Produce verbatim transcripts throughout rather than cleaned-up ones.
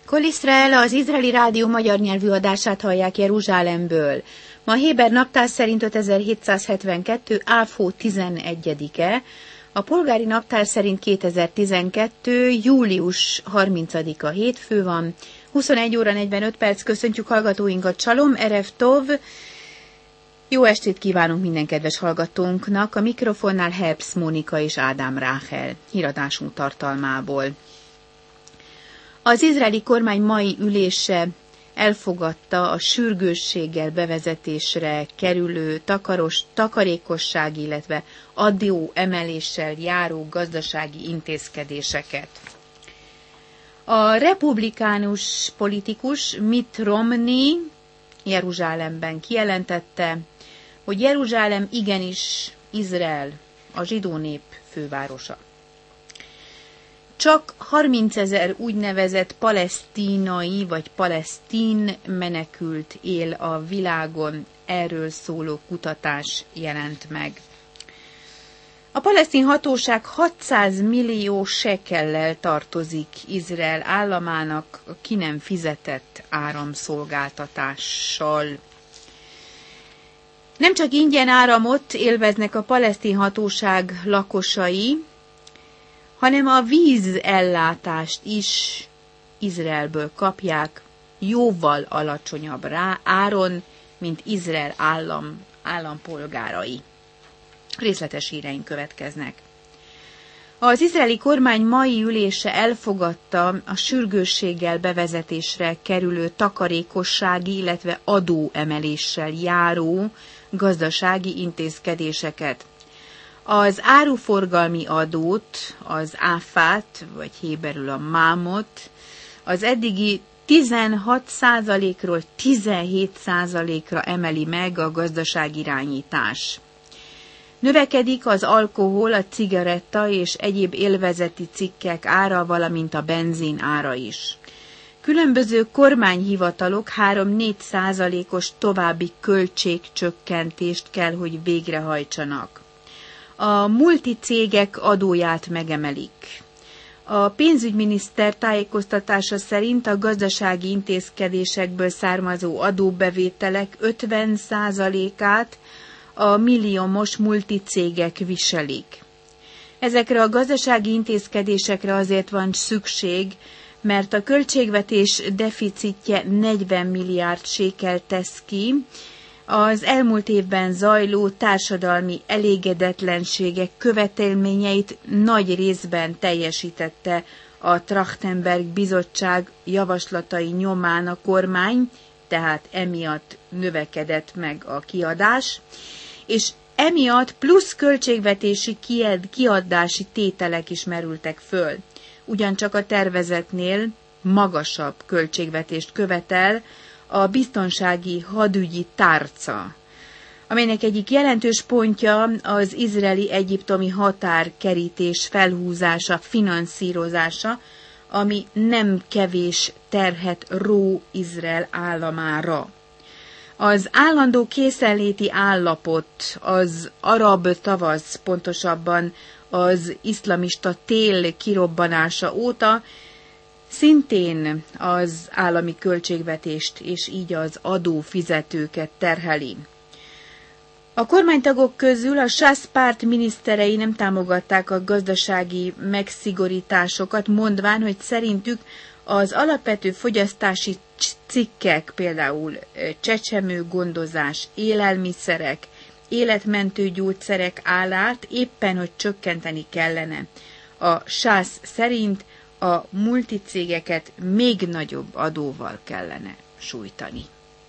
Kol Iszrael, az izraeli rádió magyar nyelvű adását hallják Jeruzsálemből. Ma a héber naptár szerint ötezer-hétszázhetvenkettő. áv hó tizenegyedike, a polgári naptár szerint kétezer-tizenkettő. július harmincadika hétfő van, huszonegy óra negyvenöt perc. Köszöntjük hallgatóinkat, Salom, Erev Tov. Jó estét kívánunk minden kedves hallgatónknak, a mikrofonnál Herbst Mónika és Ádám Ráhel híradásunk tartalmából. Az izraeli kormány mai ülése elfogadta a sürgősséggel bevezetésre kerülő takaros, takarékosság, illetve adó emeléssel járó gazdasági intézkedéseket. A republikánus politikus Mitt Romney Jeruzsálemben kijelentette, hogy Jeruzsálem igenis Izrael, a zsidó nép fővárosa. Csak harmincezer úgynevezett palesztínai vagy palesztin menekült él a világon, erről szóló kutatás jelent meg. A palesztin hatóság hatszáz millió sekellel tartozik Izrael államának a ki nem fizetett áramszolgáltatással. Nem csak ingyen áramot élveznek a palesztin hatóság lakosai, hanem a vízellátást is Izraelből kapják, jóval alacsonyabb rá áron, mint Izrael állam, állampolgárai. Részletes híreink következnek. Az izraeli kormány mai ülése elfogadta a sürgősséggel bevezetésre kerülő takarékossági, illetve adóemeléssel járó gazdasági intézkedéseket. Az áruforgalmi adót, az áfát, vagy héberül a mámot, az eddigi tizenhat százalékról tizenhét százalékra emeli meg a gazdaságirányítás. Növekedik az alkohol, a cigaretta és egyéb élvezeti cikkek ára, valamint a benzin ára is. Különböző kormányhivatalok három-négy százalékos további költségcsökkentést kell, hogy végrehajtsanak. A multicégek adóját megemelik. A pénzügyminiszter tájékoztatása szerint a gazdasági intézkedésekből származó adóbevételek ötven százalékát a milliómos multicégek viselik. Ezekre a gazdasági intézkedésekre azért van szükség, mert a költségvetés deficitje negyven milliárd sékel tesz ki, az elmúlt évben zajló társadalmi elégedetlenségek követelményeit nagy részben teljesítette a Trachtenberg bizottság javaslatai nyomán a kormány, tehát emiatt növekedett meg a kiadás, és emiatt plusz költségvetési kiadási tételek is merültek föl. Ugyancsak a tervezetnél magasabb költségvetést követel a biztonsági hadügyi tárca, amelynek egyik jelentős pontja az izraeli-egyiptomi határkerítés felhúzása, finanszírozása, ami nem kevés terhet ró Izrael államára. Az állandó készenléti állapot, az arab tavasz, pontosabban az iszlamista tél kirobbanása óta szintén az állami költségvetést és így az adófizetőket terheli. A kormánytagok közül a sász párt miniszterei nem támogatták a gazdasági megszigorításokat, mondván, hogy szerintük az alapvető fogyasztási cikkek, például csecsemőgondozás, élelmiszerek, életmentő gyógyszerek árát éppen, hogy csökkenteni kellene. A sász szerint a multicégeket még nagyobb adóval kellene sújtani.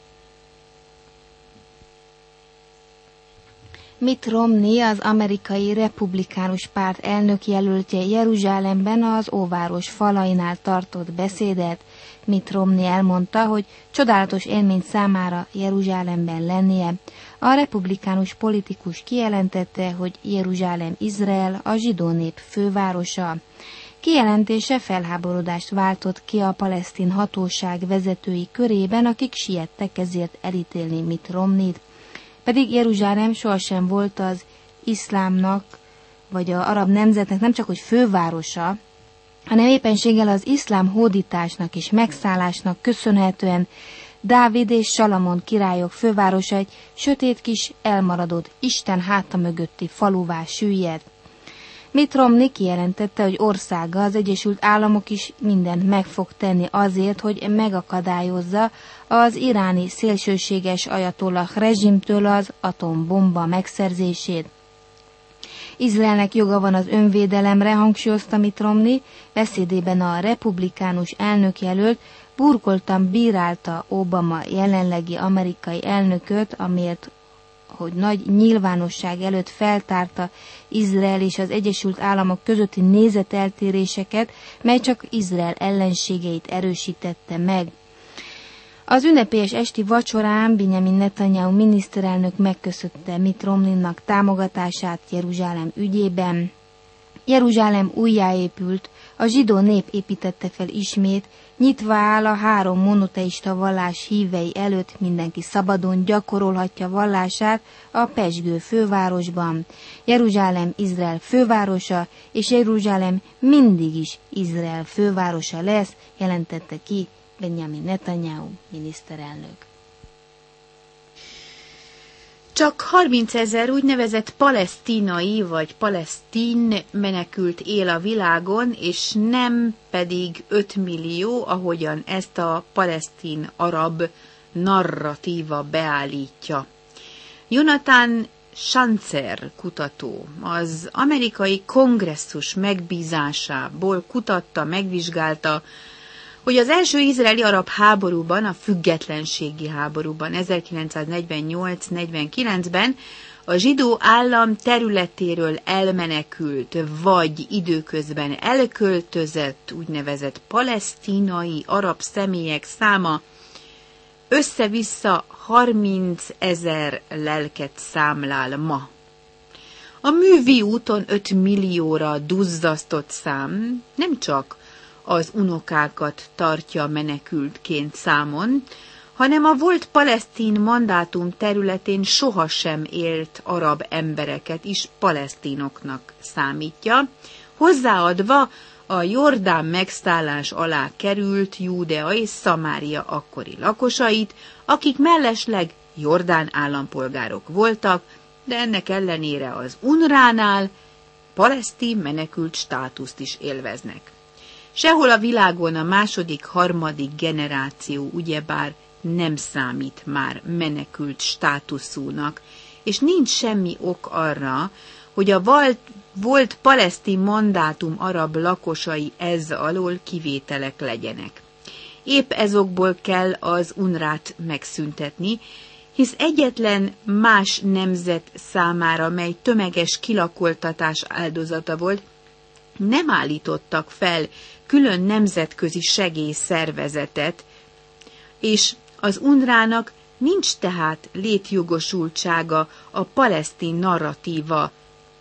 Mitt Romney, az amerikai republikánus párt elnökjelöltje Jeruzsálemben az óváros falainál tartott beszédet. Mitt Romney elmondta, hogy csodálatos élmény számára Jeruzsálemben lennie. A republikánus politikus kijelentette, hogy Jeruzsálem Izrael, a zsidó nép fővárosa. Kijelentése felháborodást váltott ki a palesztin hatóság vezetői körében, akik siettek ezért elítélni Mitt Romneyt. Pedig Jeruzsálem sohasem volt az iszlámnak, vagy az arab nemzetnek nem csak hogy fővárosa, hanem éppenséggel az iszlám hódításnak és megszállásnak köszönhetően Dávid és Salamon királyok fővárosa egy sötét kis elmaradott Isten háta mögötti faluvá süllyed. Mitt Romney kijelentette, hogy országa, az Egyesült Államok is mindent meg fog tenni azért, hogy megakadályozza az iráni szélsőséges ajatollah rezsimtől az atombomba megszerzését. Izraelnek joga van az önvédelemre, hangsúlyozta Mitt Romney, beszédében a republikánus elnökjelölt burkoltan bírálta Obama jelenlegi amerikai elnököt, amiért, hogy nagy nyilvánosság előtt feltárta Izrael és az Egyesült Államok közötti nézeteltéréseket, mely csak Izrael ellenségeit erősítette meg. Az ünnepélyes esti vacsorán Benjamin Netanyahu miniszterelnök megköszönte Mitt Romneynak támogatását Jeruzsálem ügyében. Jeruzsálem újjáépült, a zsidó nép építette fel ismét, nyitva áll a három monoteista vallás hívei előtt, mindenki szabadon gyakorolhatja vallását a pezsgő fővárosban. Jeruzsálem Izrael fővárosa, és Jeruzsálem mindig is Izrael fővárosa lesz, jelentette ki Benjamin Netanyahu miniszterelnök. Csak harmincezer úgynevezett palesztinai vagy palesztin menekült él a világon, és nem pedig öt millió, ahogyan ezt a palesztin-arab narratíva beállítja. Jonathan Schanzer kutató az amerikai kongresszus megbízásából kutatta, megvizsgálta, hogy az első izraeli-arab háborúban, a függetlenségi háborúban ezerkilencszáznegyvennyolc negyvenkilencben a zsidó állam területéről elmenekült, vagy időközben elköltözött úgynevezett palesztinai arab személyek száma össze-vissza harmincezer lelket számlál ma. A művi úton öt millióra duzzasztott szám nem csak az unokákat tartja menekültként számon, hanem a volt palesztin mandátum területén sohasem élt arab embereket is palesztinoknak számítja, hozzáadva a Jordán megszállás alá került Júdea és Szamária akkori lakosait, akik mellesleg Jordán állampolgárok voltak, de ennek ellenére az UNRWA-nál palesztin menekült státuszt is élveznek. Sehol a világon a második, harmadik generáció ugyebár nem számít már menekült státuszúnak, és nincs semmi ok arra, hogy a volt, volt palesztin mandátum arab lakosai ez alól kivételek legyenek. Épp ezokból kell az UNRWA-t megszüntetni, hisz egyetlen más nemzet számára, mely tömeges kilakoltatás áldozata volt, nem állítottak fel külön nemzetközi segélyszervezetet, és az UNRWA-nak nincs tehát létjogosultsága a palesztin narratíva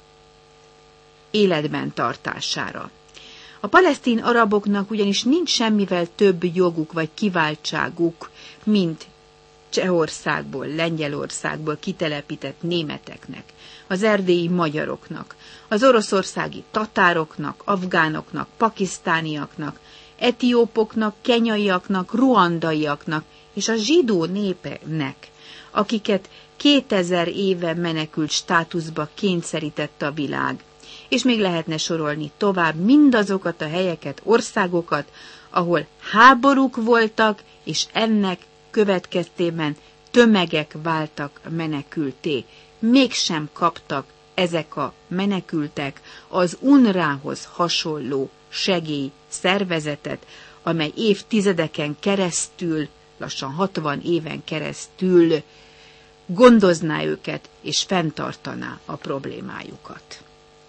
életben tartására. A palesztin araboknak ugyanis nincs semmivel több joguk vagy kiváltságuk, mint Csehországból, Lengyelországból kitelepített németeknek, az erdélyi magyaroknak, az oroszországi tatároknak, afgánoknak, pakisztániaknak, etiópoknak, kenyaiaknak, ruandaiaknak és a zsidó népnek, akiket kétezer éve menekült státuszba kényszerített a világ. És még lehetne sorolni tovább mindazokat a helyeket, országokat, ahol háborúk voltak, és ennek következtében tömegek váltak menekülté. Mégsem kaptak ezek a menekültek az UNRWA-hoz hasonló segélyszervezetet, amely évtizedeken keresztül, lassan hatvan éven keresztül gondozná őket és fenntartaná a problémájukat.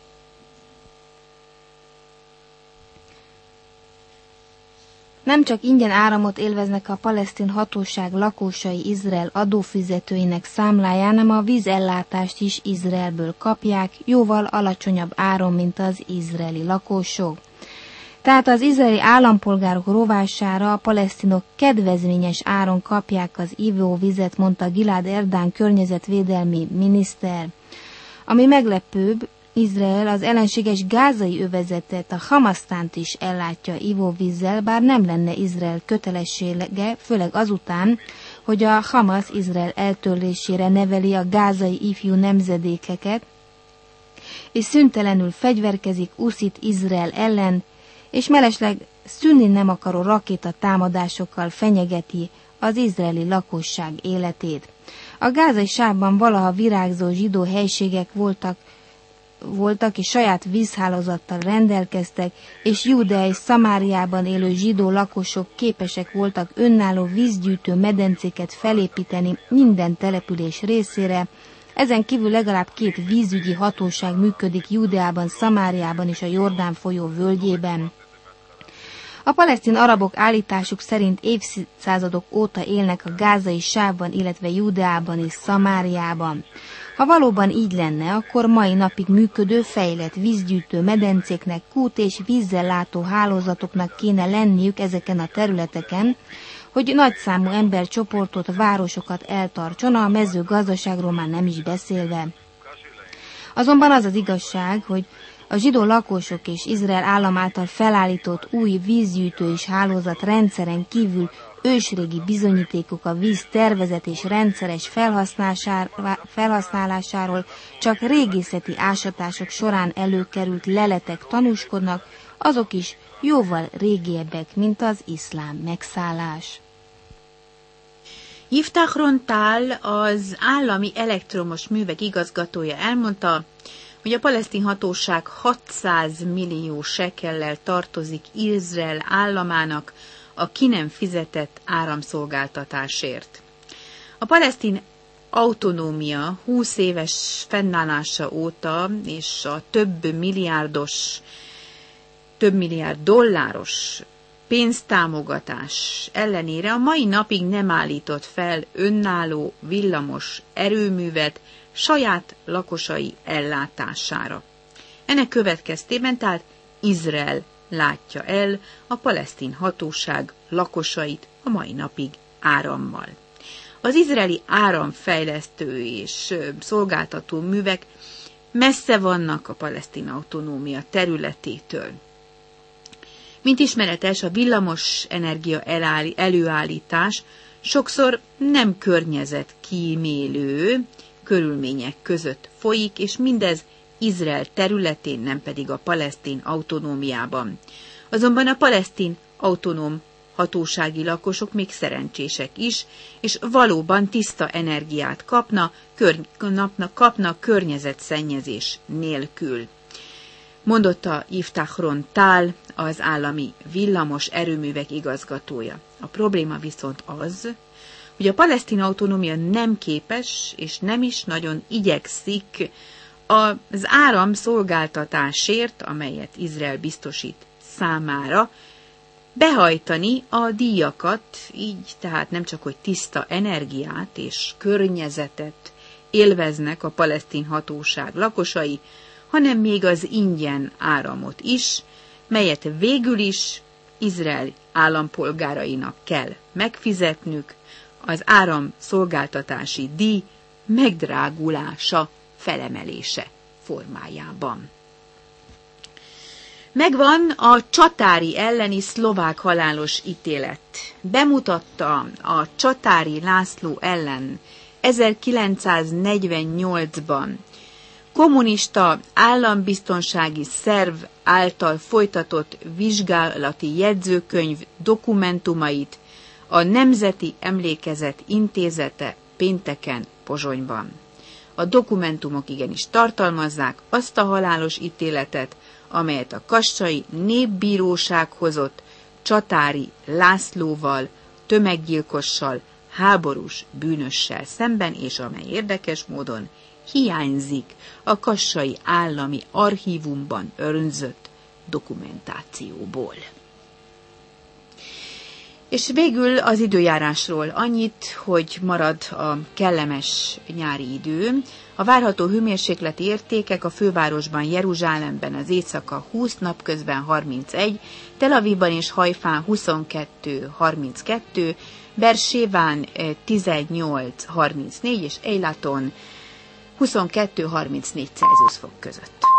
Nem csak ingyen áramot élveznek a palesztin hatóság lakosai Izrael adófizetőinek számláján, hanem a vízellátást is Izraelből kapják, jóval alacsonyabb áron, mint az izraeli lakosok. Tehát az izraeli állampolgárok rovására a palesztinok kedvezményes áron kapják az ivóvizet, mondta Gilad Erdán környezetvédelmi miniszter. Ami meglepőbb, Izrael az ellenséges gázai övezetet, a Hamasztánt is ellátja ivóvízzel, bár nem lenne Izrael kötelessége, főleg azután, hogy a Hamasz Izrael eltörlésére neveli a gázai ifjú nemzedékeket, és szüntelenül fegyverkezik, uszít Izrael ellen, és mellesleg szűnni nem akaró rakéta támadásokkal fenyegeti az izraeli lakosság életét. A gázai sávban valaha virágzó zsidó helységek voltak, voltak és saját vízhálózattal rendelkeztek, és Júdea és Szamáriában élő zsidó lakosok képesek voltak önálló vízgyűjtő medencéket felépíteni minden település részére. Ezen kívül legalább két vízügyi hatóság működik Júdeában, Szamáriában és a Jordán folyó völgyében. A palesztin arabok állításuk szerint évszázadok óta élnek a gázai sávban, illetve Júdeában és Szamáriában. Ha valóban így lenne, akkor mai napig működő, fejlett vízgyűjtő medencéknek, kút és vízzel látó hálózatoknak kéne lenniük ezeken a területeken, hogy nagyszámú embercsoportot, városokat eltartson, a mezőgazdaságról már nem is beszélve. Azonban az az igazság, hogy a zsidó lakosok és Izrael állam által felállított új vízgyűjtő és hálózat rendszeren kívül ősrégi bizonyítékok a víz tervezet és rendszeres felhasználásáról csak régészeti ásatások során előkerült leletek tanúskodnak, azok is jóval régiebbek, mint az iszlám megszállás. Yiftach Ron Tal, az állami elektromos művek igazgatója elmondta, hogy a palesztin hatóság hatszáz millió sekellel tartozik Izrael államának a ki nem fizetett áramszolgáltatásért. A palesztin autonómia húsz éves fennállása óta és a több milliárdos, több milliárd dolláros pénztámogatás ellenére a mai napig nem állított fel önálló villamos erőművet saját lakosai ellátására. Ennek következtében tehát Izrael látja el a palesztin hatóság lakosait a mai napig árammal. Az izraeli áramfejlesztő és szolgáltató művek messze vannak a palesztin autonómia területétől. Mint ismeretes, a villamos energia előállítás sokszor nem környezetkímélő körülmények között folyik, és mindez Izrael területén, nem pedig a palesztin autonómiában. Azonban a palesztin autonóm hatósági lakosok még szerencsések is, és valóban tiszta energiát kapna, kör, napnak, kapnak környezetszennyezés nélkül. Mondotta Yiftach Ron Tal, az állami villamos erőművek igazgatója. A probléma viszont az, hogy a palesztin autonómia nem képes, és nem is nagyon igyekszik az áram szolgáltatásért, amelyet Izrael biztosít számára, behajtani a díjakat, így tehát nem csak, hogy tiszta energiát és környezetet élveznek a palesztin hatóság lakosai, hanem még az ingyen áramot is, melyet végül is Izrael állampolgárainak kell megfizetnük, az áramszolgáltatási díj megdrágulása, felemelése formájában. Megvan a csatári elleni szlovák halálos ítélet. Bemutatta a Csatári László ellen ezerkilencszáznegyvennyolcban kommunista állambiztonsági szerv által folytatott vizsgálati jegyzőkönyv dokumentumait a Nemzeti Emlékezet Intézete pénteken Pozsonyban. A dokumentumok igenis tartalmazzák azt a halálos ítéletet, amelyet a kassai népbíróság hozott Csatári Lászlóval, tömeggyilkossal, háborús bűnössel szemben, és amely érdekes módon hiányzik a kassai állami archívumban őrzött dokumentációból. És végül az időjárásról annyit, hogy marad a kellemes nyári idő. A várható hőmérsékleti értékek a fővárosban, Jeruzsálemben az éjszaka húsz, napközben harmincegy, Tel Avivban és Hajfán huszonkettő harminckettő, Berséván tizennyolc harmincnégy és Eilaton huszonkettő harmincnégy Celsius fok között.